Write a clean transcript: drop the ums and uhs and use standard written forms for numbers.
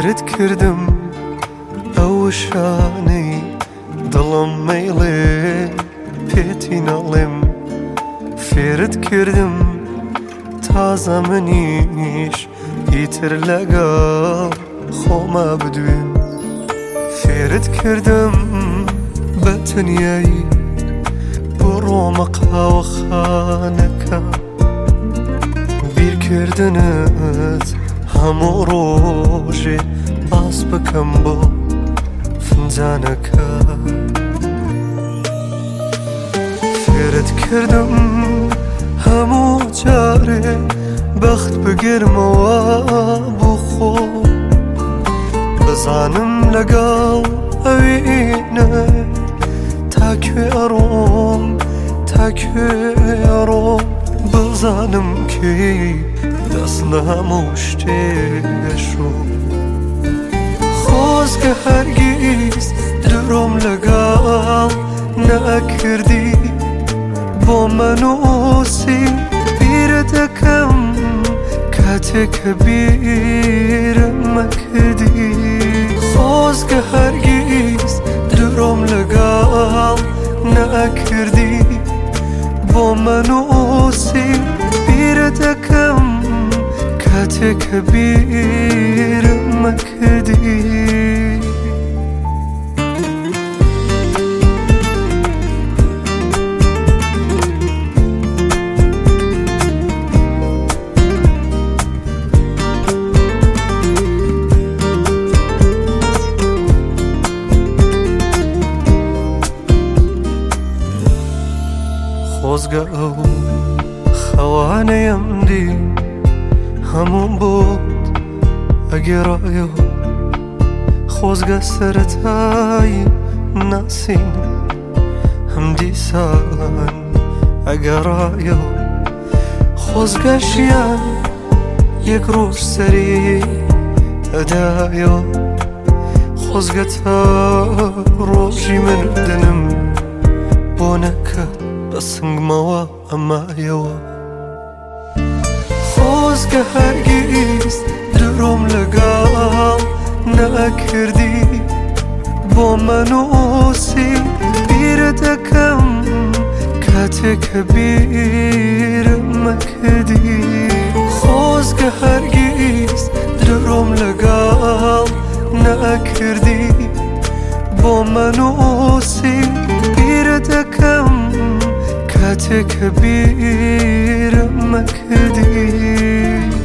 فێرت کردم ئەو شانەی دڵم مەیڵێ پێتی نەڵێم فێرت کردم تازە منیش ئیتر لەگەڵ خۆما بدوێم فێرت کردم بە تەنیایی بڕۆمە قاوەخانەکە بیرکردنت هەموو ڕۆژێ باس بکەم بۆ فنجانەکە فێرت کردم هەموو جارێ بەخت بگرمەوە بۆ خۆ بزانم لەگەڵ ئەوێنە تاکوێ ئەڕۆم تاکوێ ئەڕۆم بزانم کێی دەست لە هەموو شتێشۆ خۆزگە هەرگیز درۆم لەگەڵ نەکردی بۆ منووسی بیرە دەکەم کاتێک کە بیرم مەکردی خۆزگە هەرگیز درۆم لەگەڵ نەکردی بۆ منووسی بیرە دەکەم کاتێک کە بیرم مەکردی خۆزگە ئەو خەوانەیەم دی هەموم بۆت ئەگێڕایەوە خۆزگە سەرەتایی ناسین هەم دیسان ئەگەڕایەوە خۆزگە ژیان یەک ڕۆژ سەری ئەدایەوە خۆزگە تا ڕۆژی مردنم بۆ نەکات بە سنگمەوە ئەمایەوە خۆزگە هەرگیز درۆم لەگەڵ نەکردی بۆ منووسی بیرە دەکەم کاتێک کە بیرم مەکردی خۆزگە هەرگیز درۆم لەگەڵ نەکردی بۆ منووسی بیرە دەکەم کاتێک کە بیرم مەکردی